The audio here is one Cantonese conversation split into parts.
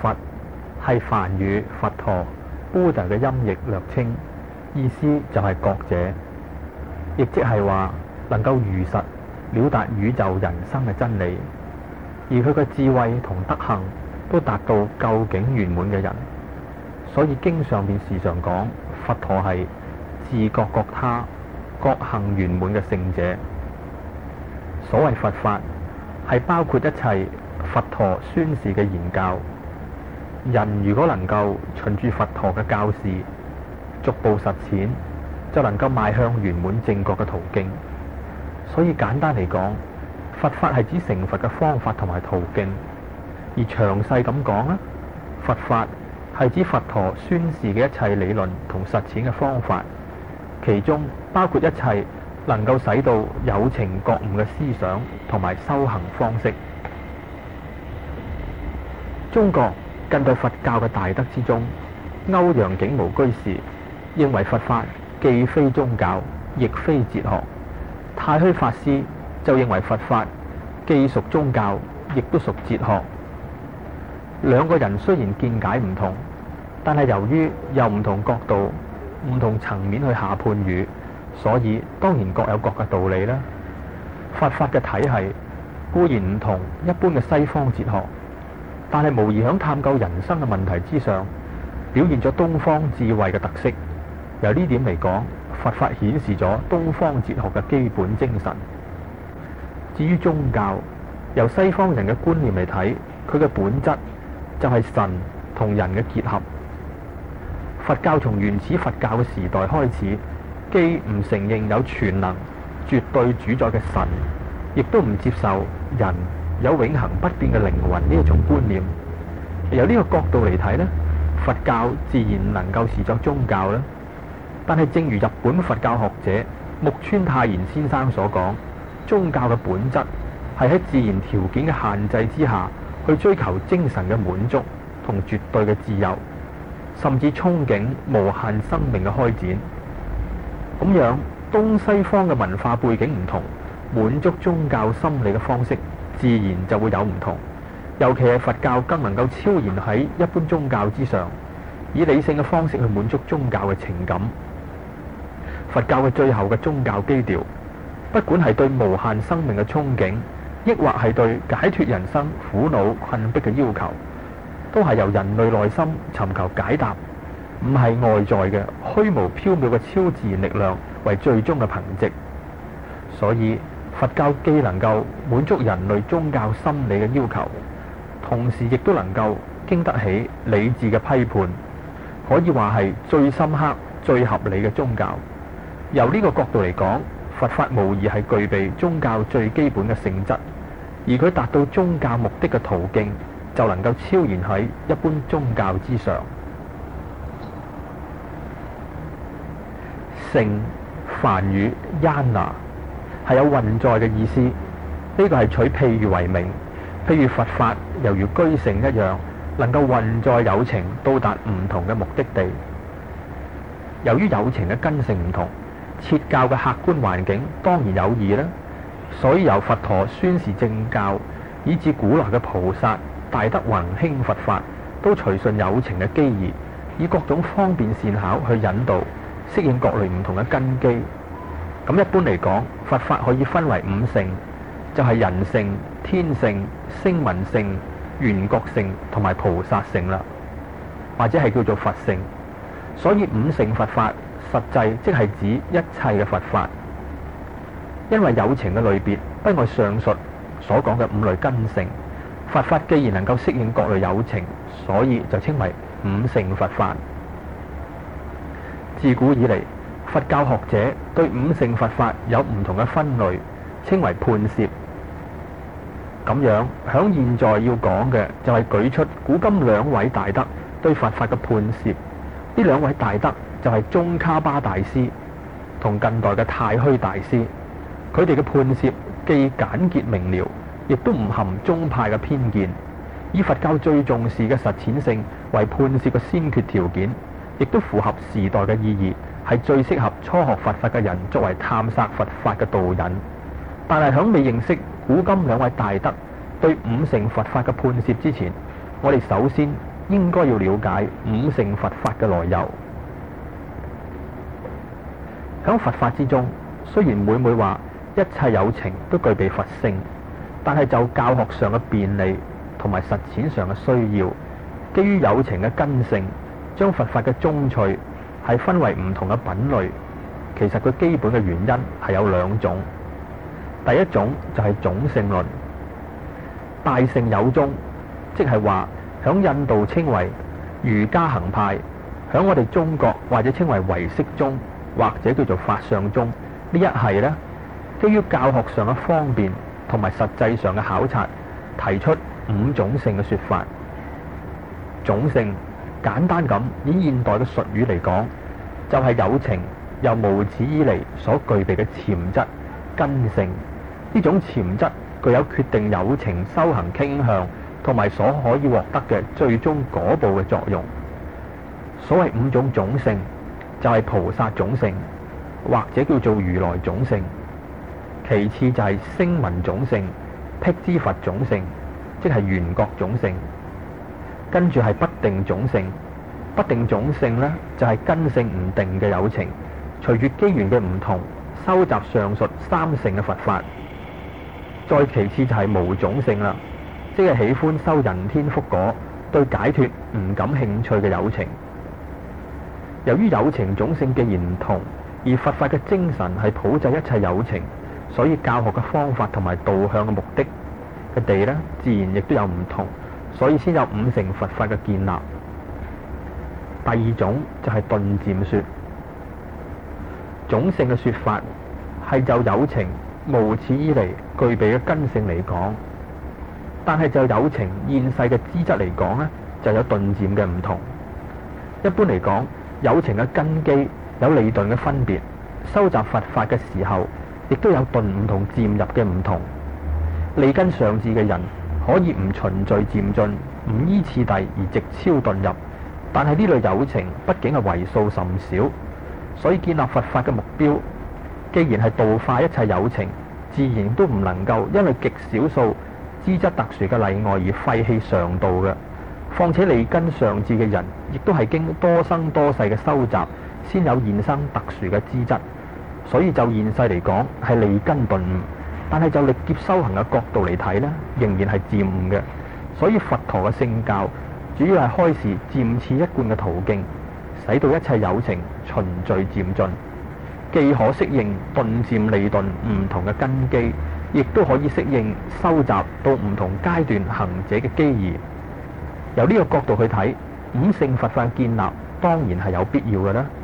佛係梵語佛陀 Buddha 嘅音譯略稱，意思就係覺者，亦即係話能夠如實了達宇宙人生嘅真理，而佢嘅智慧同德行都達到究竟圓滿嘅人。所以經上邊時常講佛陀係自覺覺他、覺行圓滿嘅聖者。所謂佛法係包括一切佛陀宣示嘅言教。人如果能夠循住佛陀嘅教示逐步實踐，就能夠邁向圓滿正覺嘅途徑。所以簡單嚟講，佛法係指成佛嘅方法同埋途徑。而詳細咁講啦，佛法係指佛陀宣示嘅一切理論同實踐嘅方法，其中包括一切能夠使到有情覺悟嘅思想同埋修行方式。中國近代佛教嘅大德之中，歐陽竟無居士認為佛法既非宗教，亦非哲學。太虛法師就認為佛法既屬宗教，亦都屬哲學。兩個人雖然見解唔同，但係由於由唔同角度、唔同層面去下判語，所以當然各有各嘅道理啦。佛法嘅體系固然唔同一般嘅西方哲學，但係無疑響探究人生嘅問題之上，表現咗東方智慧嘅特色。由呢點嚟講，佛法顯示咗東方哲學嘅基本精神。至於宗教，由西方人嘅觀念嚟睇，佢嘅本質就係神同人嘅結合。佛教從原始佛教嘅時代開始，既唔承認有全能絕對主宰嘅神，亦都唔接受人有永恆不變嘅靈魂呢一種觀念。由呢個角度嚟睇呢，佛教自然能夠視作宗教啦。但係正如日本佛教學者木村泰賢先生所講，宗教嘅本質係喺自然條件嘅限制之下，去追求精神嘅滿足同絕對嘅自由，甚至憧憬無限生命嘅開展。咁樣東西方嘅文化背景唔同，滿足宗教心理嘅方式自然就會有唔同。尤其係佛教更能夠超然喺一般宗教之上，以理性嘅方式去滿足宗教嘅情感。佛教嘅最後嘅宗教基調，不管係對無限生命嘅憧憬，抑或係對解脫人生苦惱困迫嘅要求，都係由人類內心尋求解答，唔係外在嘅虛無縹緲嘅超自然力量為最終嘅憑藉。所以佛教既能夠滿足人類宗教心理嘅要求，同時亦都能夠經得起理智嘅批判，可以話係最深刻、最合理嘅宗教。由呢個角度嚟講，佛法無疑係具備宗教最基本嘅性質，而佢達到宗教目的嘅途徑，就能夠超然喺一般宗教之上。聖梵語 Jnana 係有運載嘅意思，呢個係取譬喻為名，譬如佛法猶如居乘一樣，能夠運載有情到達唔同嘅目的地。由於有情嘅根性唔同，設教嘅客觀環境當然有異啦，所以由佛陀宣示正教，以至古來嘅菩薩大德弘興佛法，都隨順有情嘅機宜，以各種方便善巧去引導，適應各類唔同嘅根基。咁一般嚟講，佛法可以分為五乘，就係人乘、天乘、聲聞乘、緣覺乘同埋菩薩乘啦，或者係叫做佛乘。所以五乘佛法實際即係指一切嘅佛法，因為有情嘅類別不外上述所講嘅五類根性。佛法既然能夠適應各類有情，所以就稱為五乘佛法。自古以嚟，佛教學者對五乘佛法有唔同嘅分類，稱為判攝。咁樣響現在要講嘅就係舉出古今兩位大德對佛法嘅判攝。呢兩位大德就係宗喀巴大師同近代嘅太虛大師。佢哋嘅判攝既簡潔明了，亦都唔含宗派嘅偏見，以佛教最重視嘅實踐性為判攝嘅先決條件，亦都符合時代嘅意義，係最適合初學佛法嘅人作為探索佛法嘅導引。但係響未認識古今兩位大德對五乘佛法嘅判攝之前，我哋首先應該要了解五乘佛法嘅來由。響佛法之中，雖然每話一切有情都具備佛性，但係就教學上嘅便利同埋實踐上嘅需要，基於有情嘅根性，將佛法嘅宗趣係分為唔同嘅品類。其實佢基本嘅原因係有兩種。第一種就係種性論，大乘有宗，即係話響印度稱為瑜伽行派，響我哋中國或者稱為唯識宗，或者叫做法相宗。呢一系呢，基於教學上嘅方便同埋實際上嘅考察，提出五種性嘅說法。種性簡單咁以現代嘅術語嚟講，就係有情由無始以嚟所具備嘅潛質根性。呢種潛質具有決定有情修行傾向同埋所可以獲得嘅最終果報嘅作用。所謂五種種性，就係菩薩種性，或者叫做如來種性。其次就係聲聞種性、辟支佛種性，即係緣覺種性。跟住係不定種性，不定種性呢，就係根性唔定嘅有情，隨住機緣嘅唔同，收集上述三乘嘅佛法。再其次就係無種性啦，即係喜歡修人天福果，對解脫唔感興趣嘅有情。由於有情種性既然唔同，而佛法嘅精神係普濟一切有情，所以教學嘅方法同埋導向嘅目的嘅地呢，自然亦都有唔同，所以先有五乘佛法嘅建立。第二種就係頓漸說，種性嘅說法係就有情無始以嚟具備嘅根性嚟講，但係就有情現世嘅資質嚟講呢，就有頓漸嘅唔同。一般嚟講，有情嘅根基有利鈍嘅分別，收集佛法嘅時候，亦都有頓悟同漸入嘅唔同。利根上智嘅人可以唔循序漸進，唔依次第而直超頓入，但係呢類有情畢竟係為數甚少，所以建立佛法嘅目標，既然係度化一切有情，自然都唔能夠因為極少數資質特殊嘅例外而廢棄常道嘅。況且利根上智嘅人，亦都係經多生多世嘅修習，先有現生特殊嘅資質，所以就現世嚟講係利根頓悟，但係就歷劫修行嘅角度嚟睇呢，仍然係漸悟嘅。所以佛陀嘅聖教主要係開示漸次一貫嘅途徑，使到一切有情循序漸進，既可適應頓漸利鈍唔同嘅根基，亦都可以適應收集到唔同階段行者嘅機宜。由呢個角度去睇，五乘佛法建立當然係有必要嘅啦。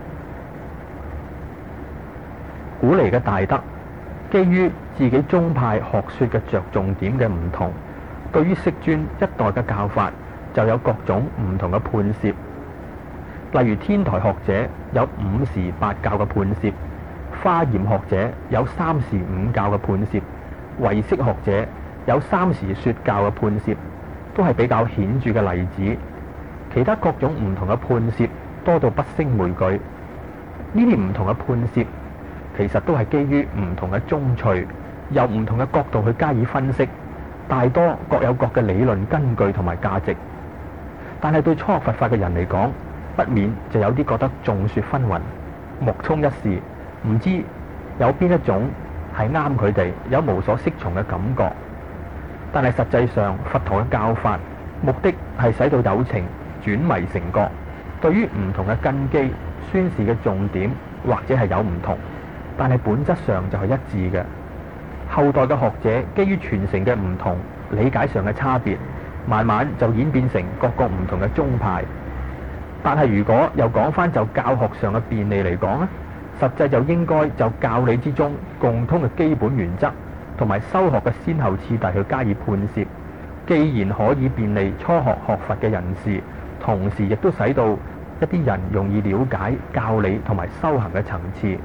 古嚟嘅大德，基於自己宗派學說嘅着重點嘅唔同，對於釋尊一代嘅教法就有各種唔同嘅判攝。例如天台學者有五時八教嘅判攝，華嚴學者有三時五教嘅判攝，唯識學者有三時說教嘅判攝，都係比較顯著嘅例子。其他各種唔同嘅判攝多到不勝枚舉。呢啲唔同嘅判攝其實都係基於唔同嘅宗趣，由唔同嘅角度去加以分析，大多各有各嘅理論根據同埋價值。但係對初學佛法嘅人嚟講，不免就有啲覺得眾說紛紜，目充一視，唔知有邊一種係啱佢哋，有無所適從嘅感覺。但係實際上，佛陀嘅教法目的係使到有情轉迷成覺，對於唔同嘅根基宣示嘅重點或者係有唔同，但係本質上就係一致嘅。後代嘅學者基於傳承嘅唔同，理解上嘅差別，慢慢就演變成各個唔同嘅宗派。但係如果又講翻就教學上嘅便利嚟講咧，實際就應該就教理之中共通嘅基本原則同埋修學嘅先後次第去加以判攝。既然可以便利初學學佛嘅人士，同時亦都使到一啲人容易了解教理同埋修行嘅層次。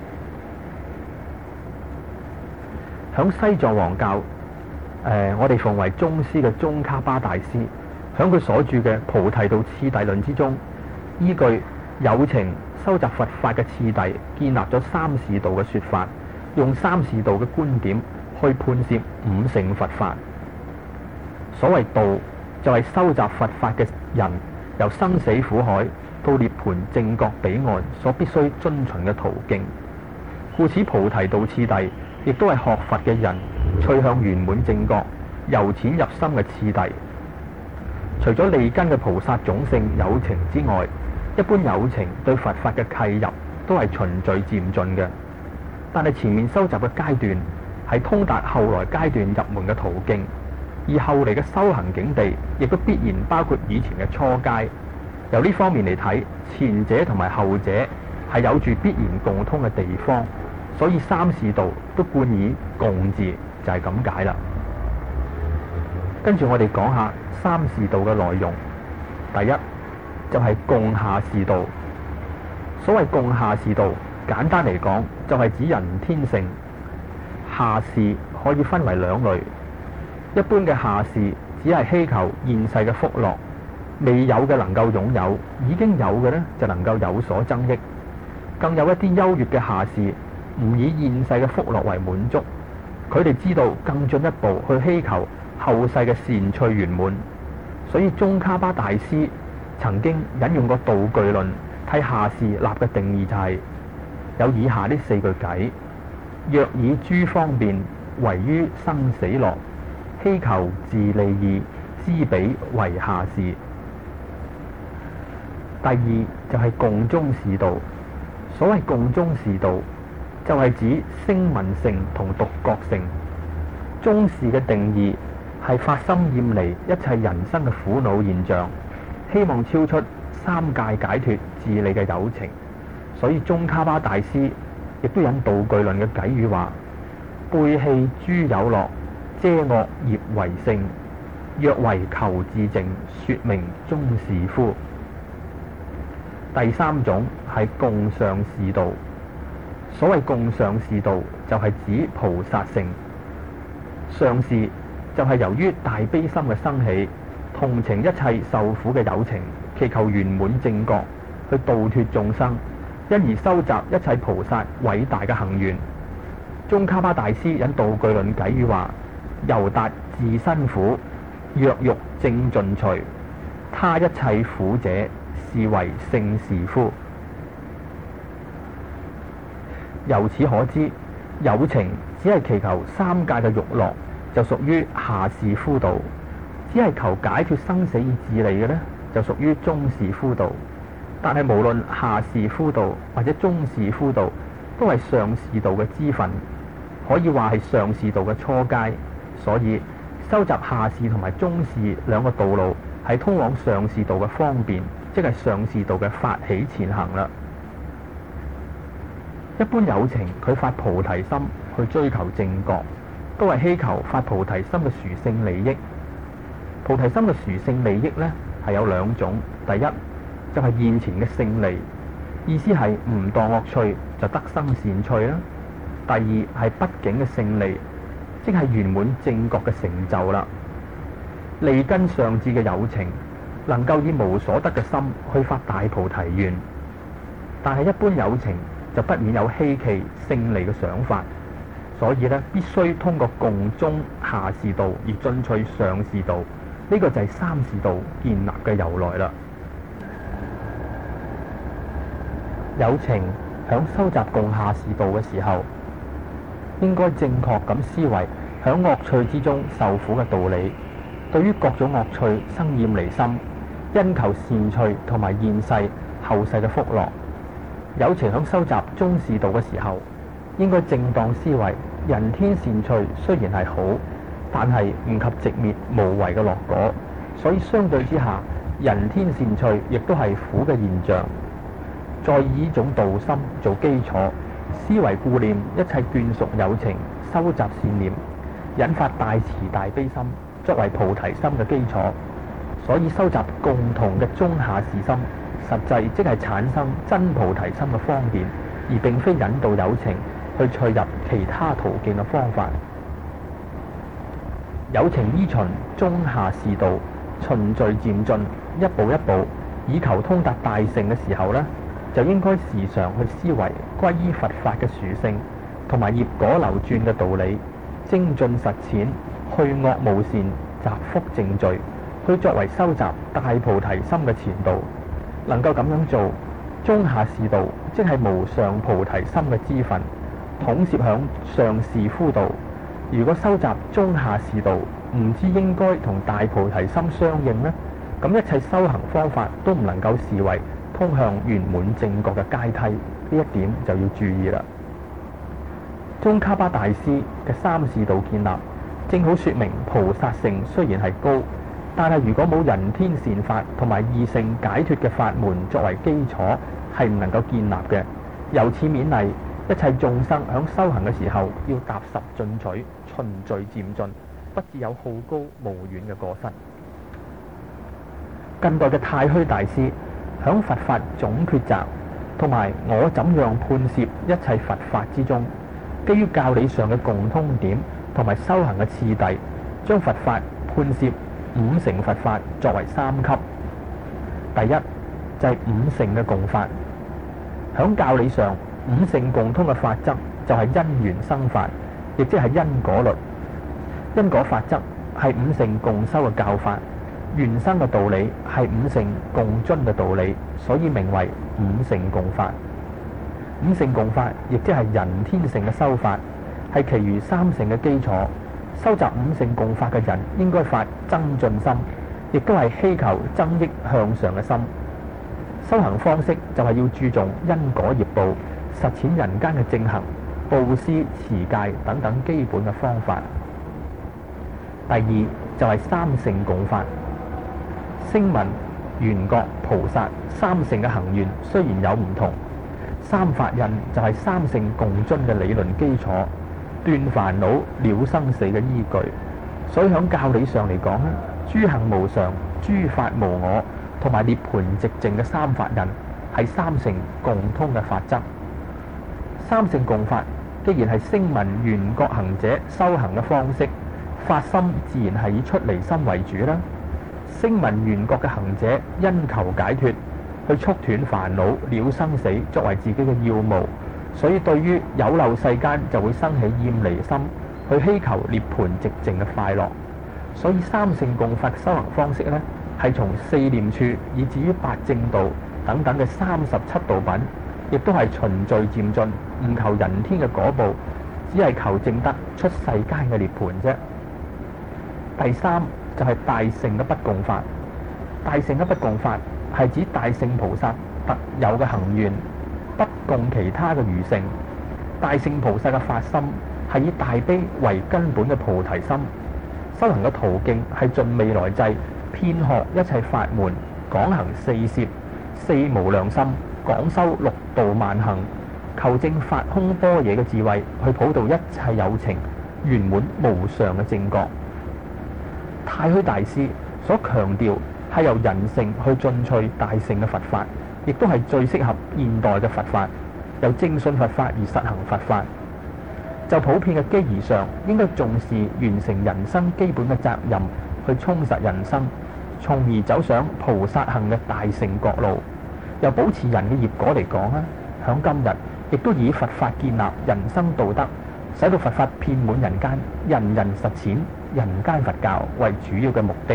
響西藏王教，我哋奉為宗師嘅宗喀巴大師，響佢所著嘅《菩提道次第論》之中，依據有情收集佛法嘅次第，建立咗三士道嘅說法，用三士道嘅觀點去判攝五乘佛法。所謂道就係收集佛法嘅人由生死苦海到涅槃正覺彼岸所必須遵循嘅途徑。故此菩提道次第亦都係學佛嘅人趨向圓滿正覺由淺入深嘅次第。除咗利根嘅菩薩種性有情之外，一般有情對佛法嘅契入都係循序漸進嘅，但係前面收集嘅階段係通達後來階段入門嘅途徑，而後嚟嘅修行境地亦都必然包括以前嘅初階。由呢方面嚟睇，前者同埋後者係有住必然共通嘅地方，所以三士道都冠以共字，就係咁解啦。跟住我哋講下三士道嘅內容。第一就係共下士道。所謂共下士道，簡單嚟講就係指人天性。下士可以分為兩類，一般嘅下士只係希求現世嘅福樂，未有嘅能夠擁有，已經有嘅呢就能夠有所增益。更有一啲優越嘅下士，唔以現世嘅福樂為滿足，佢哋知道更進一步去希求後世嘅善趣圓滿。所以宗喀巴大師曾經引用過道具論替下士立嘅定義，就係有以下呢四句偈：若以諸方便唯於生死樂，希求自利義，知彼為下士。第二就係共中士道。所謂共中士道，就係指聲聞乘同獨覺乘。中士嘅定義係發心厭離一切人生嘅苦惱現象，希望超出三界解脫自利嘅有情。所以宗喀巴大師亦都引道具論嘅偈語話：背棄諸有樂，遮惡業為性，若為求自淨，說明中士夫。第三種係共上士道。所謂共上士道，就係指菩薩乘。上士就係由於大悲心嘅生起，同情一切受苦嘅有情，祈求圓滿正覺，去度脫眾生，因而收集一切菩薩偉大嘅行願。宗喀巴大師引道具論偈語話：猶達自身苦，若欲正盡除，他一切苦者，是為聖士夫。由此可知，有情只係祈求三界嘅欲樂，就屬於下士夫道；只係求解脫生死以自利嘅呢，就屬於中士夫道。但係無論下士夫道或者中士夫道，都係上士道嘅支分，可以話係上士道嘅初階。所以收集下士同埋中士兩個道路，係通往上士道嘅方便，即係上士道嘅發起前行啦。一般有情佢發菩提心去追求正覺，都係希求發菩提心嘅殊勝利益。菩提心嘅殊勝利益呢，係有兩種。第一就係現前嘅勝利，意思係唔墮惡趣就得生善趣啦。第二係不境嘅勝利，即係圓滿正覺嘅成就啦。利根上智嘅有情能夠以無所得嘅心去發大菩提願，但係一般有情就不免有希冀勝利嘅想法，所以咧必須通過共中下士道而進取上士道。呢個就係三士道建立嘅由來啦。有情響收集共下士道嘅時候，應該正確咁思維響惡趣之中受苦嘅道理，對於各種惡趣生厭離心，因求善趣同埋現世後世嘅福樂。有情響收集中士道嘅時候，應該正當思維人天善趣雖然係好，但係唔及寂滅無為嘅樂果，所以相對之下，人天善趣亦都係苦嘅現象。再以呢種道心做基礎，思維顧念一切眷屬有情，收集善念，引發大慈大悲心，作為菩提心嘅基礎。所以收集共同嘅中下士心，實際即係產生真菩提心嘅方便，而並非引導有情去趣入其他途徑嘅方法。有情依循中下士道，循序漸進，一步一步以求通達大乘嘅時候呢，就應該時常去思維歸依佛法嘅殊勝，同埋業果流轉嘅道理，精進實踐，去惡務善，集福淨罪， 去作為收集大菩提心嘅前導。能夠咁樣做，中下士道即係無上菩提心嘅支分，統攝響上士夫道。如果收集中下士道唔知應該同大菩提心相應呢，咁一切修行方法都唔能夠視為通向圓滿正覺嘅階梯，呢一點就要注意啦。宗喀巴大師嘅三士道建立，正好說明菩薩性雖然係高，但係如果冇人天善法同埋異性解脫嘅法門作為基礎，係唔能夠建立嘅。由此勉勵一切眾生響修行嘅時候，要踏實進取，循序漸進，不致有好高騖遠嘅過失。近代嘅太虛大師響佛法總抉擇同埋我怎樣判攝一切佛法之中，基於教理上嘅共通點同埋修行嘅次第，將佛法判攝五乘佛法作為三級。第一就係五乘嘅共法。響教理上，五乘共通嘅法則就係因緣生法，亦即係因果律。因果法則係五乘共修嘅教法，緣生嘅道理係五乘共遵嘅道理，所以名為五乘共法。五乘共法亦即係人天乘嘅修法，係其餘三乘嘅基礎。收集五乘共法嘅人應該發增進心，亦都係希求增益向上嘅心。修行方式就係要注重因果業報，實踐人間嘅正行、布施、持戒等等基本嘅方法。第二就係三乘共法。聲聞、緣覺、菩薩三乘嘅行願雖然有唔同，三法印就係三乘共遵嘅理論基礎，斷煩惱、了生死嘅依據。所以喺教理上嚟講咧，諸行無常、諸法無我同埋涅槃寂靜嘅三法印係三乘共通嘅法則。三乘共法既然係聲聞緣覺行者修行嘅方式，發心自然係以出離心為主啦。聲聞緣覺嘅行者因求解脫，去速斷煩惱、了生死作為自己嘅要務，所以對於有漏世間就會生起厭離心，去希求涅槃寂靜嘅快樂。所以三乘共法修行方式呢，係從四念處以至於八正道等等嘅37道品，亦都係循序漸進，唔求人天嘅果報，只係求證得出世間嘅涅槃啫。第三就係大乘嘅不共法。大乘嘅不共法係指大乘菩薩特有嘅行願，不共其他嘅餘乘。大乘菩薩嘅發心係以大悲為根本嘅菩提心。修行嘅途徑係盡未來際，遍學一切法門，廣行四攝、四無量心，廣修六度萬行，求證法空般若嘅智慧，去普渡一切有情，圓滿無上嘅正覺。太虛大師所強調係由人乘去進取大乘嘅佛法，亦都係最適合現代嘅佛法，由正信佛法而實行佛法。就普遍嘅機宜上，應該重視完成人生基本嘅責任，去充實人生，從而走上菩薩行嘅大乘覺路。由保持人嘅業果嚟講啊，響今日亦都以佛法建立人生道德，使到佛法遍滿人間，人人實踐人間佛教為主要嘅目的。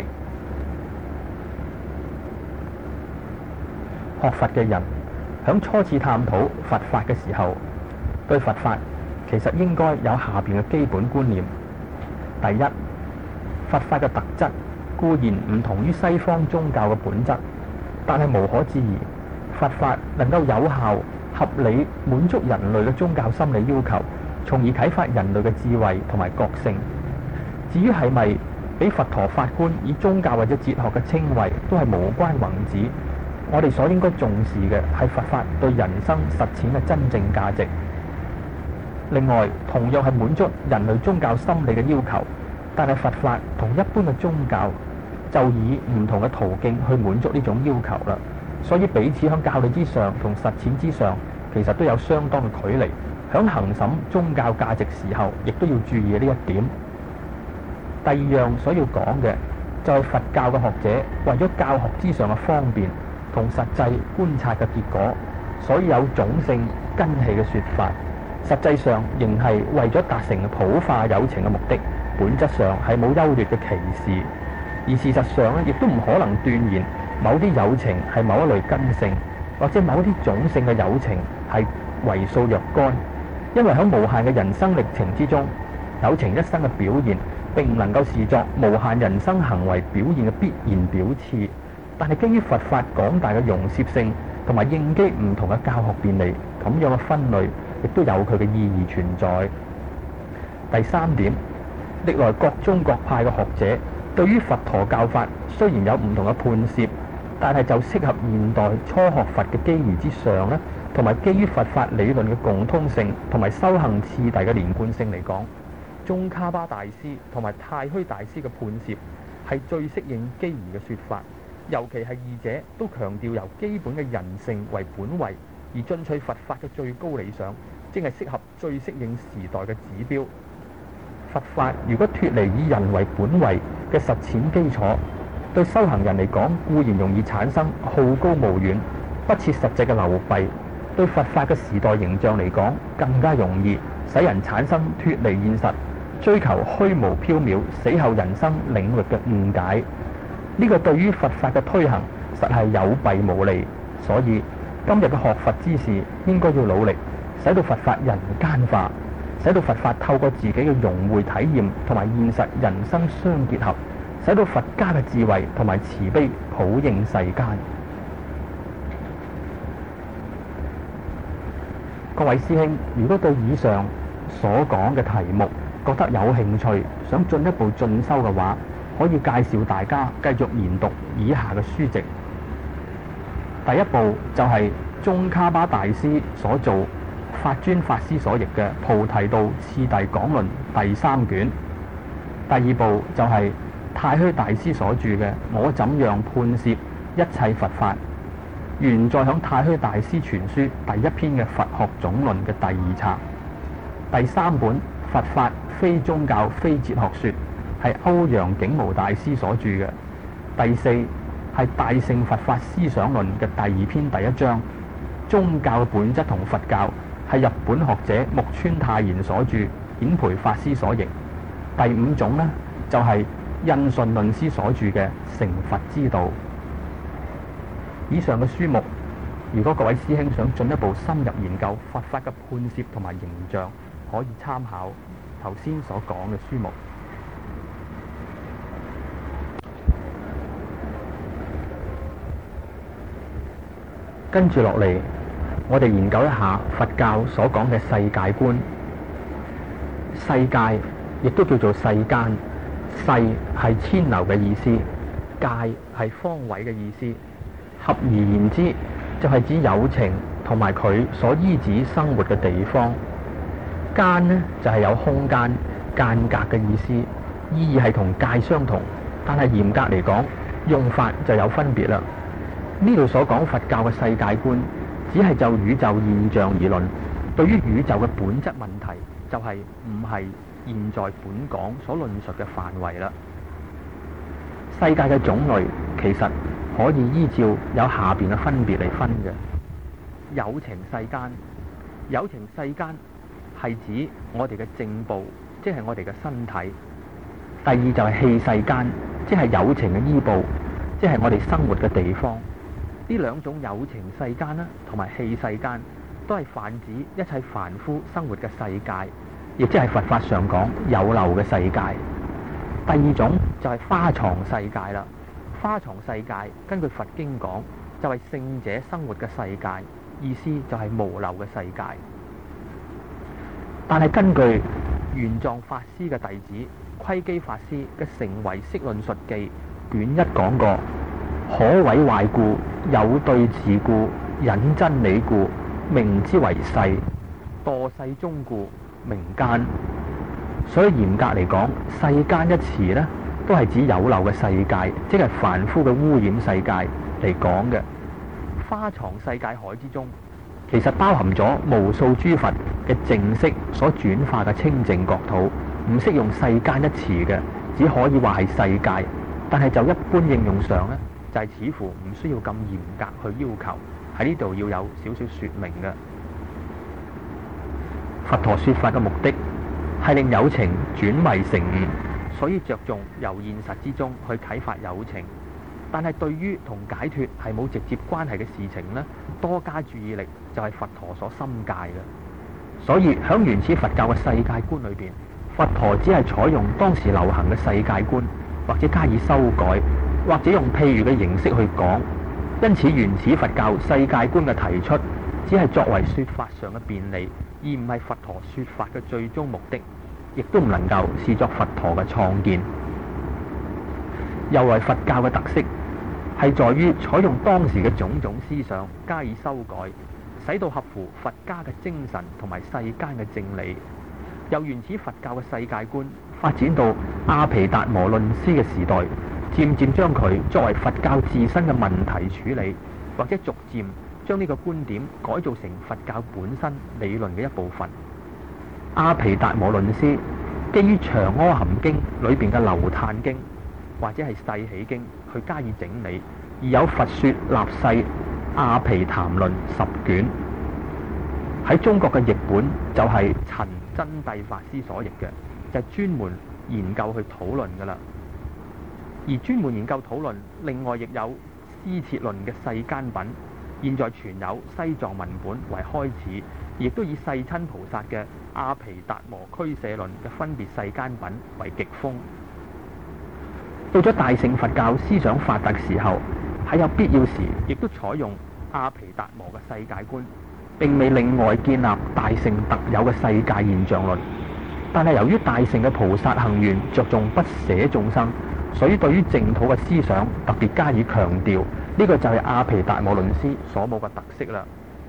學佛嘅人響初次探討佛法嘅時候，對佛法其實應該有下邊嘅基本觀念。第一，佛法嘅特質固然唔同於西方宗教嘅本質，但係無可置疑，佛法能夠有效合理滿足人類嘅宗教心理要求，從而啟發人類嘅智慧同埋覺性。至於係咪俾佛陀法官以宗教或者哲學嘅稱謂，都係無關宏旨。我哋所應該重視嘅係佛法對人生實踐嘅真正價值。另外，同樣係滿足人類宗教心理嘅要求，但係佛法同一般嘅宗教就以唔同嘅途徑去滿足呢種要求啦。所以彼此喺教理之上同實踐之上，其實都有相當嘅距離。喺行審宗教價值時候，亦都要注意呢一點。第二樣所要講嘅就係佛教嘅學者為咗教學之上嘅方便同實際觀察嘅結果，所以有種性根器嘅說法，實際上仍係為咗達成普化有情嘅目的，本質上係冇優劣嘅歧視。 而事實上咧，亦都唔可能斷言某啲有情係某一類根性，或者某啲種性嘅有情係為數若干。因為喺無限嘅人生歷程之中，有情一生嘅表現並唔能夠視作無限人生行為表現嘅必然表次。但係基於佛法廣大嘅容攝性同埋應機唔同嘅教學便利，咁樣嘅分類亦都有佢嘅意義存在。第三點，歷來各宗各派嘅學者對於佛陀教法雖然有唔同嘅判攝，但係就適合現代初學佛嘅機宜之上呢，同埋基於佛法理論嘅共通性同埋修行次第嘅連貫性嚟講，宗喀巴大師同埋太虛大師嘅判攝係最適應機宜嘅說法。尤其係二者都強調由基本嘅人性為本位，而進取佛法嘅最高理想，正係適合最適應時代嘅指標。佛法如果脫離以人為本位嘅實踐基礎，對修行人嚟講固然容易產生好高騖遠、不切實際嘅流弊；對佛法嘅時代形象嚟講，更加容易使人產生脫離現實、追求虛無縹緲、死後人生領域嘅誤解。呢個對於佛法嘅推行實係有弊無利，所以今日嘅學佛之士應該要努力，使到佛法人間化，使到佛法透過自己嘅融會體驗同埋現實人生相結合，使到佛家嘅智慧同埋慈悲普應世間。各位師兄，如果對以上所講嘅題目覺得有興趣，想進一步進修嘅話，可以介紹大家繼續研讀以下嘅書籍。第一部就係宗喀巴大師所做、法尊法師所譯嘅《菩提道次第講論》第3卷。第二部就係太虛大師所著嘅《我怎樣判攝一切佛法》，原在響太虛大師全書第一篇嘅《佛學總論》嘅第2冊。第三本《佛法非宗教非哲學說》，係歐陽竟無大師所著嘅。第四係《大乘佛法思想論》嘅第2篇第1章，宗教嘅本質同佛教，係日本學者木村太賢所著，顯培法師所譯。第5種呢，就係印順論師所著嘅《成佛之道》。以上嘅書目，如果各位師兄想進一步深入研究佛法嘅判攝同埋形象，可以參考頭先所講嘅書目。跟住落嚟，我哋研究一下佛教所講嘅世界觀。世界亦都叫做世間，世係千流嘅意思，界係方位嘅意思。合而言之，就係指有情同埋佢所依止生活嘅地方。間呢，就係有空間、間隔嘅意思，意義係同界相同，但係嚴格嚟講，用法就有分別啦。呢度所講佛教嘅世界觀，只係就宇宙現象而論。對於宇宙嘅本質問題，就係唔係現在本講所論述嘅範圍啦。世界嘅種類其實可以依照有下邊嘅分別嚟分嘅。有情世間，有情世間係指我哋嘅正部，即係我哋嘅身體。第二就係器世間，即係有情嘅衣部，即係我哋生活嘅地方。呢兩種有情世間啦，同埋器世間，都係泛指一切凡夫生活嘅世界，亦即係佛法上講有漏嘅世界。第二種就係花藏世界啦。花藏世界根據佛經講，就係聖者生活嘅世界，意思就係無漏嘅世界。但係根據玄奘法師嘅弟子窺基法師嘅《成唯識論述記》卷1講過，可毀壞故，有對治故，隱真理故，名之為世；墮世中故，名間。所以嚴格嚟講，世間一詞呢，都係指有漏嘅世界，即係凡夫嘅污染世界嚟講嘅。花藏世界海之中，其實包含咗無數諸佛嘅淨色所轉化嘅清淨國土，唔識用世間一詞嘅，只可以話係世界。但係就一般應用上呢，就係似乎唔需要咁嚴格去要求，喺呢度要有少少說明嘅。佛陀說法嘅目的係令有情轉迷成悟， 所以着重由現實之中去啟發有情。但係對於同解脫係冇直接關係嘅事情呢，多加注意力就係佛陀所心戒嘅。所以喺原始佛教嘅世界觀裏邊，佛陀只係採用當時流行嘅世界觀，或者加以修改，或者用譬喻嘅形式去講。因此原始佛教世界觀嘅提出，只係作為說法上嘅便利，而唔係佛陀說法嘅最終目的，亦都唔能夠視作佛陀嘅創建。又為佛教嘅特色係在於採用當時嘅種種思想加以修改，使到合乎佛家嘅精神同埋世間嘅正理。由原始佛教嘅世界觀發展到阿毗達摩論師嘅時代，漸漸將佢作為佛教自身嘅問題處理，或者逐漸將呢個觀點改造成佛教本身理論嘅一部分。阿毗達摩論師基於《長阿含經》裏邊嘅流歎經或者係世喜經去加以整理，而有佛說立世阿毗談論10卷。喺中國嘅譯本就係陳真諦法師所譯嘅，就係專門研究去討論噶啦。而專門研究討論，另外亦有施設論嘅世間品，現在存有西藏文本為開始，亦都以世親菩薩嘅阿毗達摩俱舍論嘅分別世間品為極峰。到咗大乘佛教思想發達時候，喺有必要時，亦都採用阿毗達摩嘅世界觀，並未另外建立大乘特有嘅世界現象論。但係由於大乘嘅菩薩行願着重不捨眾生，所以對於淨土嘅思想特別加以強調。呢個就係阿毗達摩論師所冇嘅特色啦。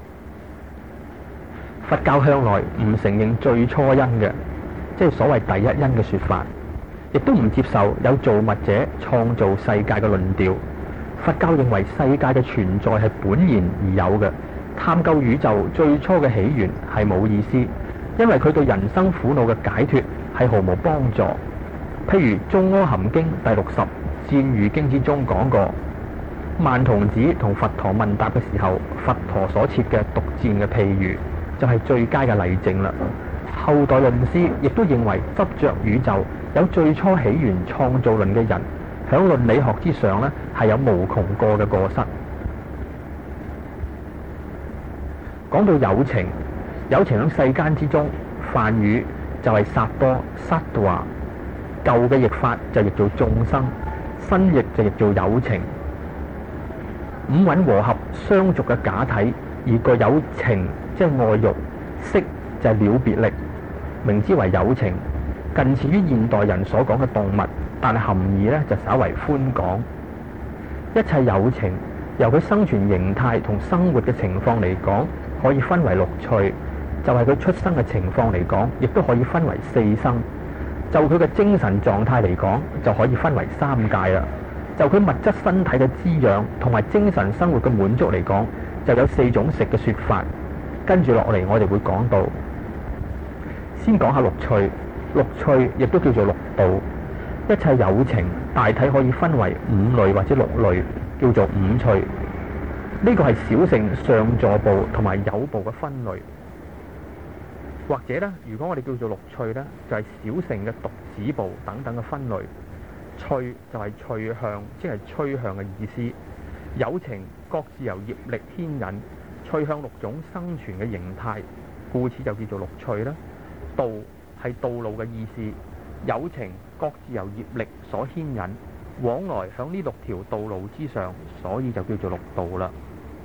佛教向來唔承認最初因嘅，即係所謂第一因嘅說法，亦都唔接受有造物者創造世界嘅論調。佛教認為世界嘅存在係本然而有嘅，探究宇宙最初嘅起源係冇意思，因為佢對人生苦惱嘅解脫係毫無幫助。譬如《中阿含經》第60箭喻經之中講過，曼童子同佛陀問答嘅時候，佛陀所設嘅毒箭嘅譬喻就係最佳嘅例證啦。後代論師亦都認為執着宇宙有最初起源創造論嘅人，響論理學之上呢係有無窮個嘅過失。講到有情，有情喺世間之中，梵語就係薩多 sattva， 舊嘅譯法就譯做眾生，新譯就譯做有情。五蘊和合相續嘅假體，而具有情，即係愛欲；識就係了別力，名之為有情。近似於現代人所講嘅動物，但係含義呢就稍為寬廣。一切有情，由佢生存形態同生活嘅情況嚟講，可以分為六趣；就係佢出生嘅情況嚟講，亦都可以分為四生；就佢嘅精神狀態嚟講，就可以分為三界啦；就佢物質身體嘅滋養同埋精神生活嘅滿足嚟講，就有四種食嘅說法。跟住落嚟，我哋會講到。先講下六趣，六趣亦都叫做六道。一切有情大體可以分為五類或者六類，叫做五趣。呢個係小乘上座部同埋有部嘅分類。或者呢，如果我哋叫做六趣呢，就係小乘嘅獨子部等等嘅分類。趣就係趣向，即係趨向嘅意思。有情各自由業力牽引，趨向六種生存嘅形態，故此就叫做六趣啦。道係道路嘅意思，有情各自由業力所牽引，往來響呢六條道路之上，所以就叫做六道啦。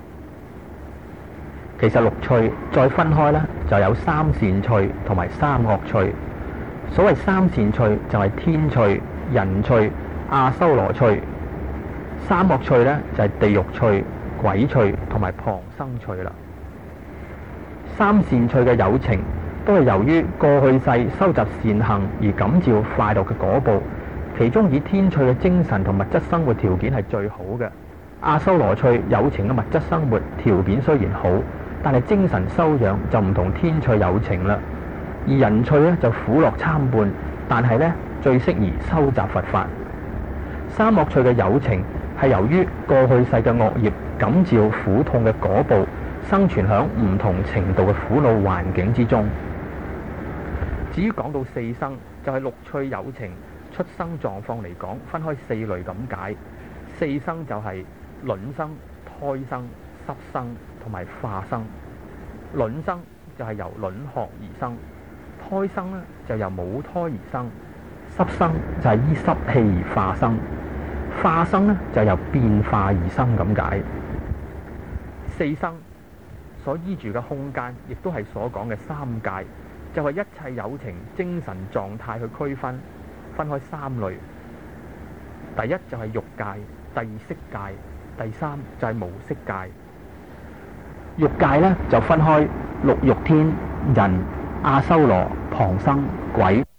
其實六趣再分開呢，就有三善趣同埋三惡趣。所謂三善趣就係天趣、人趣、阿修羅趣。三惡趣呢，就係地獄趣、鬼趣同埋旁生趣啦。三善趣嘅有情都係由於過去世收集善行而感召快樂嘅果報，其中以天趣嘅精神同物質生活條件係最好嘅。阿修羅趣有情嘅物質生活條件雖然好，但係精神修養就唔同天趣有情啦。而人趣呢，就苦樂參半，但係呢，最適宜收集佛法。三惡趣嘅有情係由於過去世嘅惡業感召苦痛嘅果報，生存響唔同程度嘅苦惱環境之中。至於講到四生，就係六趣有情出生狀況嚟講，分開4類咁解。4生就係卵生、胎生、濕生同埋化生。卵生就係由卵殼而生，胎生呢就由母胎而生，濕生就係依濕氣而化生，化生呢就由變化而生咁解。4生所依住嘅空間，亦都係所講嘅3界，就係一切有情精神狀態去區分開3類。第一就係欲界，第二色界，第三就係無色界。欲界呢就分開六欲天、人、阿修羅、旁生、鬼。